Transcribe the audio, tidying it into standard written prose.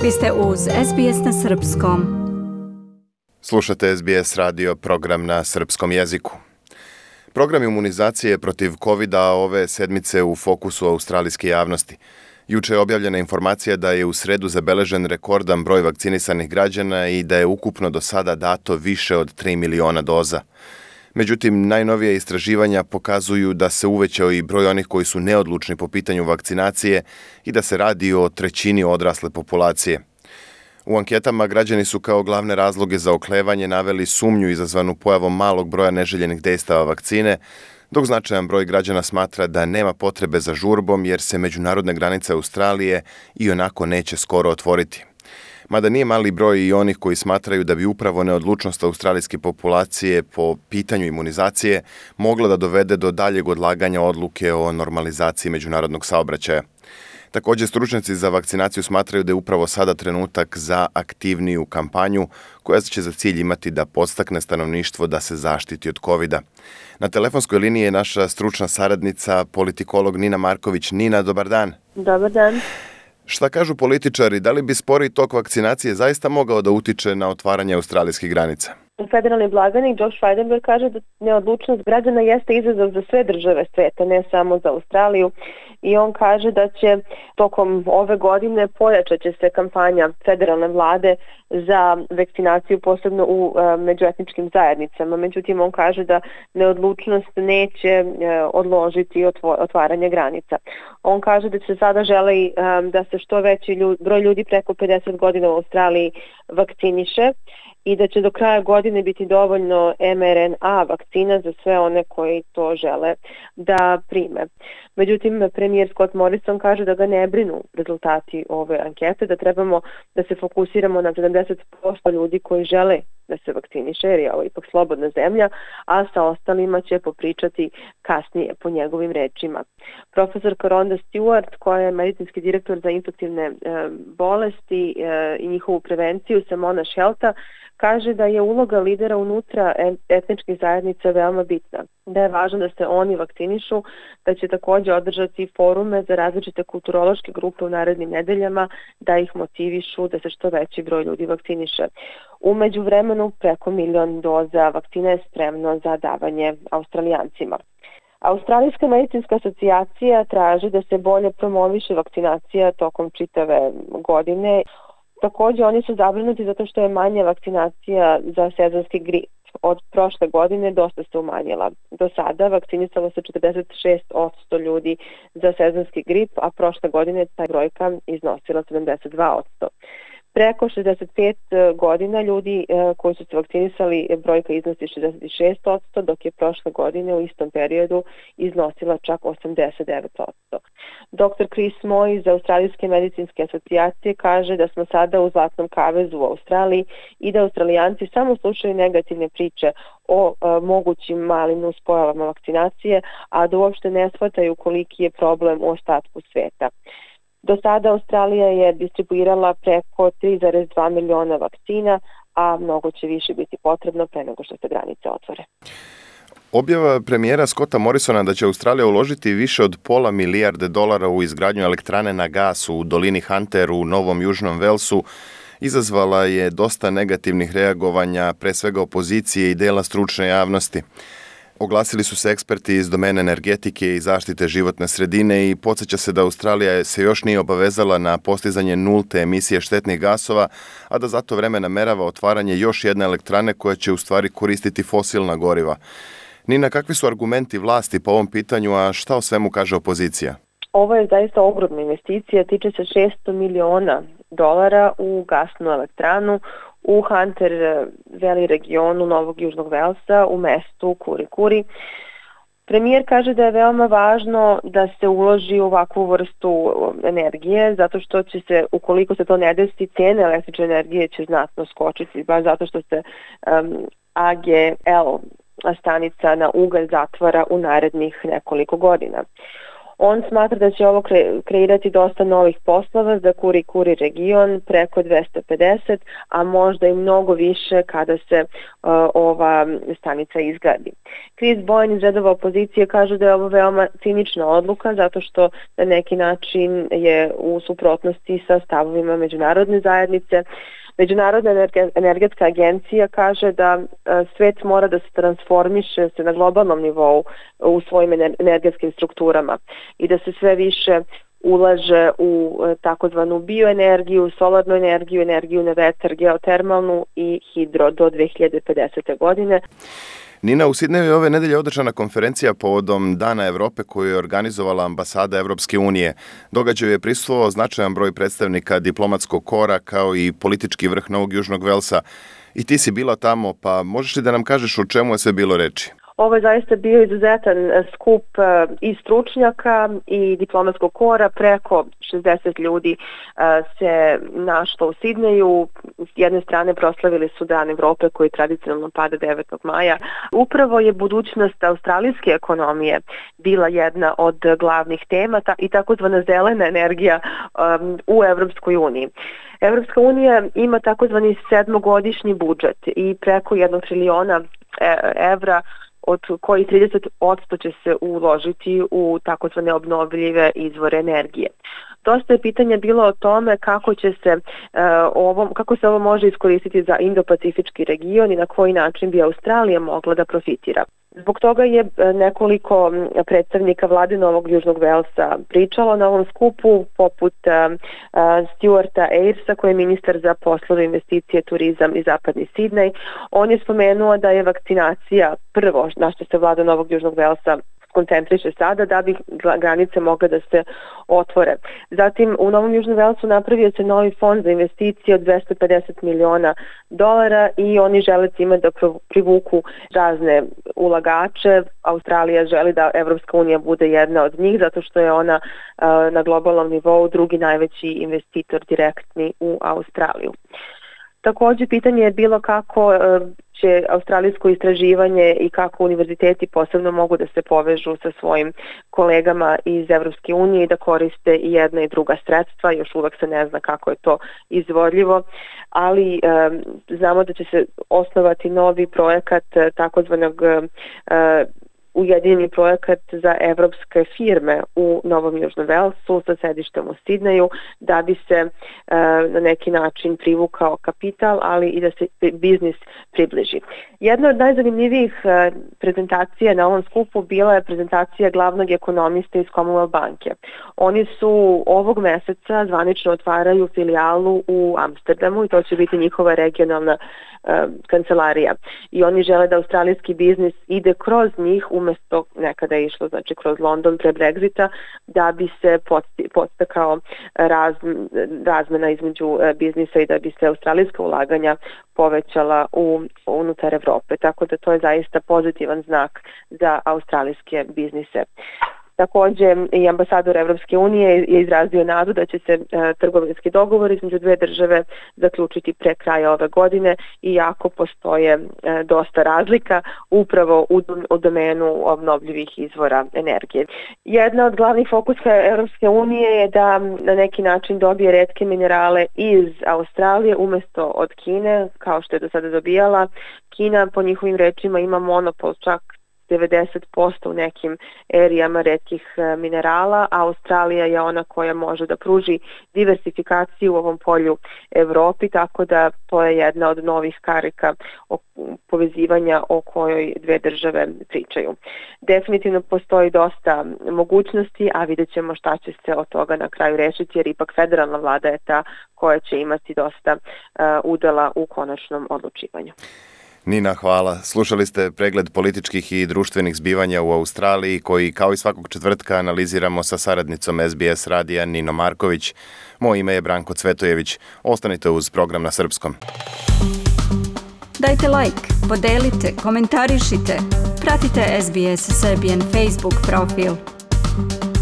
Vi ste uz SBS na Srpskom. Slušate SBS radio, program na srpskom jeziku. Program imunizacije protiv COVID-a ove sedmice u fokusu australijske javnosti. Juče je objavljena informacija da je u sredu zabeležen rekordan broj vakcinisanih građana i da je ukupno do sada dato više od 3 miliona doza. Međutim, najnovije istraživanja pokazuju da se uvećao i broj onih koji su neodlučni po pitanju vakcinacije i da se radi o trećini odrasle populacije. U anketama građani su kao glavne razloge za oklevanje naveli sumnju izazvanu pojavom malog broja neželjenih dejstava vakcine, dok značajan broj građana smatra da nema potrebe za žurbom jer se međunarodne granice Australije i onako neće skoro otvoriti. Mada nije mali broj i onih koji smatraju da bi upravo neodlučnost australijske populacije po pitanju imunizacije mogla da dovede do daljeg odlaganja odluke o normalizaciji međunarodnog saobraćaja. Također, stručnjaci za vakcinaciju smatraju da je upravo sada trenutak za aktivniju kampanju koja će za cilj imati da podstakne stanovništvo da se zaštiti od COVID-a. Na telefonskoj liniji je naša stručna saradnica, politikolog Nina Marković. Nina, dobar dan. Dobar dan. Šta kažu političari, da li bi spori tok vakcinacije zaista mogao da utiče na otvaranje australijskih granica? Federalni blagajnik Josh Frydenberg kaže da neodlučnost građana jeste izazov za sve države sveta, ne samo za Australiju. I on kaže da će tokom ove godine pojačaće se kampanja federalne vlade za vakcinaciju, posebno u međuetničkim zajednicama. Međutim, on kaže da neodlučnost neće odložiti otvaranje granica. On kaže da se sada želi da se što veći broj ljudi preko 50 godina u Australiji vakciniše i da će do kraja godine biti dovoljno mRNA vakcina za sve one koji to žele da prime. Međutim, premijer Scott Morrison kaže da ga ne brinu rezultati ove ankete, da trebamo da se fokusiramo na 70% ljudi koji žele da se vakciniše, jer je ovo ipak slobodna zemlja, a sa ostalima će popričati kasnije po njegovim rečima. Profesor Rhonda Stewart, koja je medicinski direktor za infektivne bolesti i njihovu prevenciju sa Monash Healtha, kaže da je uloga lidera unutra etničkih zajednica veoma bitna, da je važno da se oni vakcinišu, da će također održati forume za različite kulturološke grupe u narednim nedeljama, da ih motivišu da se što veći broj ljudi vakciniše. U međuvremenu preko 1 milion doza vakcine je spremno za davanje Australijancima. Australijska medicinska asocijacija traži da se bolje promoviše vakcinacija tokom čitave godine. Također oni su zabrinuti zato što je manja vakcinacija za sezonski grip. Od prošle godine dosta se umanjila. Do sada vakcinisalo se 46% ljudi za sezonski grip, a prošle godine ta brojka iznosila 72%. Preko 65 godina ljudi koji su se vakcinisali brojka iznosi 66%, dok je prošle godine u istom periodu iznosila čak 89%. Dr. Chris Moy iz Australijske medicinske asocijacije kaže da smo sada u zlatnom kavezu u Australiji i da Australijanci samo slušaju negativne priče o mogućim malim nuspojavama vakcinacije, a da uopšte ne shvataju koliki je problem u ostatku sveta. Do sada Australija je distribuirala preko 3,2 miliona vakcina, a mnogo će više biti potrebno pre nego što se granice otvore. Objava premijera Scotta Morrisona da će Australija uložiti više od $500 milijarde u izgradnju elektrane na gas u dolini Hunter u Novom Južnom Velsu izazvala je dosta negativnih reagovanja, pre svega opozicije i dela stručne javnosti. Oglasili su se eksperti iz domene energetike i zaštite životne sredine i podsjeća se da Australija se još nije obavezala na postizanje nulte emisije štetnih gasova, a da za to vreme namerava otvaranje još jedne elektrane koja će u stvari koristiti fosilna goriva. Nina, kakvi su argumenti vlasti po ovom pitanju, a šta o svemu kaže opozicija? Ovo je zaista ogromna investicija, tiče se $600 miliona u gasnu elektranu u Hunter Valley regionu Novog Južnog Velsa u mestu Kurikuri. Premijer kaže da je veoma važno da se uloži u ovakvu vrstu energije, zato što će se, ukoliko se to ne desi, cijene električne energije će znatno skočiti, baš zato što se AGL stanica na ugalj zatvara u narednih nekoliko godina. On smatra da će ovo kreirati dosta novih poslova za Kuri region, preko 250, a možda i mnogo više kada se ova stanica izgradi. Chris Bowen iz redova opozicije kaže da je ovo veoma cinična odluka zato što na neki način je u suprotnosti sa stavovima međunarodne zajednice. Međunarodna energetska agencija kaže da svet mora da se transformiše na globalnom nivou u svojim energetskim strukturama i da se sve više ulaže u takozvanu bioenergiju, solarnu energiju, energiju na vetar, geotermalnu i hidro do 2050. godine. Nina, u Sidneju je ove nedelje održana konferencija povodom Dana Evrope koju je organizovala ambasada Evropske unije. Događaju je prisustvovao značajan broj predstavnika diplomatskog kora kao i politički vrh Novog Južnog Velsa. I ti si bila tamo, pa možeš li da nam kažeš o čemu je sve bilo reči? Ovo je zaista bio izuzetan skup i stručnjaka i diplomatskog kora, preko 60 ljudi se našlo u Sidneju. S jedne strane proslavili su Dan Evrope koji tradicionalno pada 9. maja. Upravo je budućnost australijske ekonomije bila jedna od glavnih tema i takozvana zelena energija u Evropskoj uniji. Evropska unija ima takozvani 7-godišnji budžet i preko 1 trilijona evra, od koji 30% će se uložiti u takozvane obnovljive izvore energije. Dosta je pitanja bilo o tome kako se ovo može iskoristiti za Indo-Pacifički region i na koji način bi Australija mogla da profitira. Zbog toga je nekoliko predstavnika vlade Novog Južnog Velsa pričalo na ovom skupu, poput Stuarta Ayersa, koji je ministar za poslove, investicije, turizam i zapadni Sidnej. On je spomenuo da je vakcinacija prvo na što se vlada Novog Južnog Velsa koncentriše sada da bi granice mogle da se otvore. Zatim u Novom Južnom Velsu napravio se novi fond za investicije od $250 miliona i oni žele time da privuku razne ulagače. Australija želi da Evropska unija bude jedna od njih zato što je ona na globalnom nivou drugi najveći investitor direktni u Australiju. Također pitanje je bilo kako će australijsko istraživanje i kako univerziteti posebno mogu da se povežu sa svojim kolegama iz Evropske unije i da koriste i jedna i druga sredstva. Još uvek se ne zna kako je to izvodljivo, ali znamo da će se osnovati novi projekat takozvanog ujedinjeni projekat za evropske firme u Novom Južnom Velsu sa sedištem u Sidneju da bi se na neki način privukao kapital, ali i da se biznis približi. Jedna od najzanimljivijih prezentacija na ovom skupu bila je prezentacija glavnog ekonomista iz Commonwealth banke. Oni su ovog meseca zvanično otvaraju filijalu u Amsterdamu i to će biti njihova regionalna kancelarija. I oni žele da australijski biznis ide kroz njih umesto nekada je išlo kroz London pre Brexita da bi se podstakao razmena između biznisa i da bi se australijska ulaganja povećala unutar Evrope. Tako da to je zaista pozitivan znak za australijske biznise. Također i ambasador Evropske unije je izrazio nadu da će se trgovinski dogovor između dve države zaključiti pre kraja ove godine, iako postoje dosta razlika upravo u domenu obnovljivih izvora energije. Jedna od glavnih fokusa Evropske unije je da na neki način dobije retke minerale iz Australije umesto od Kine, kao što je do sada dobijala. Kina po njihovim rečima ima monopol čak 90% u nekim erijama retkih minerala, a Australija je ona koja može da pruži diversifikaciju u ovom polju Evropi, tako da to je jedna od novih karika povezivanja o kojoj dve države pričaju. Definitivno postoji dosta mogućnosti, a vidjet ćemo šta će se od toga na kraju rešiti, jer ipak federalna vlada je ta koja će imati dosta udela u konačnom odlučivanju. Nina, hvala. Slušali ste pregled političkih i društvenih zbivanja u Australiji koji kao i svakog četvrtka analiziramo sa saradnicom SBS radija Ninom Marković. Moje ime je Branko Cvetojević. Ostanite uz program na srpskom. Dajte like, podelite, komentarišite. Pratite SBS Serbian Facebook profil.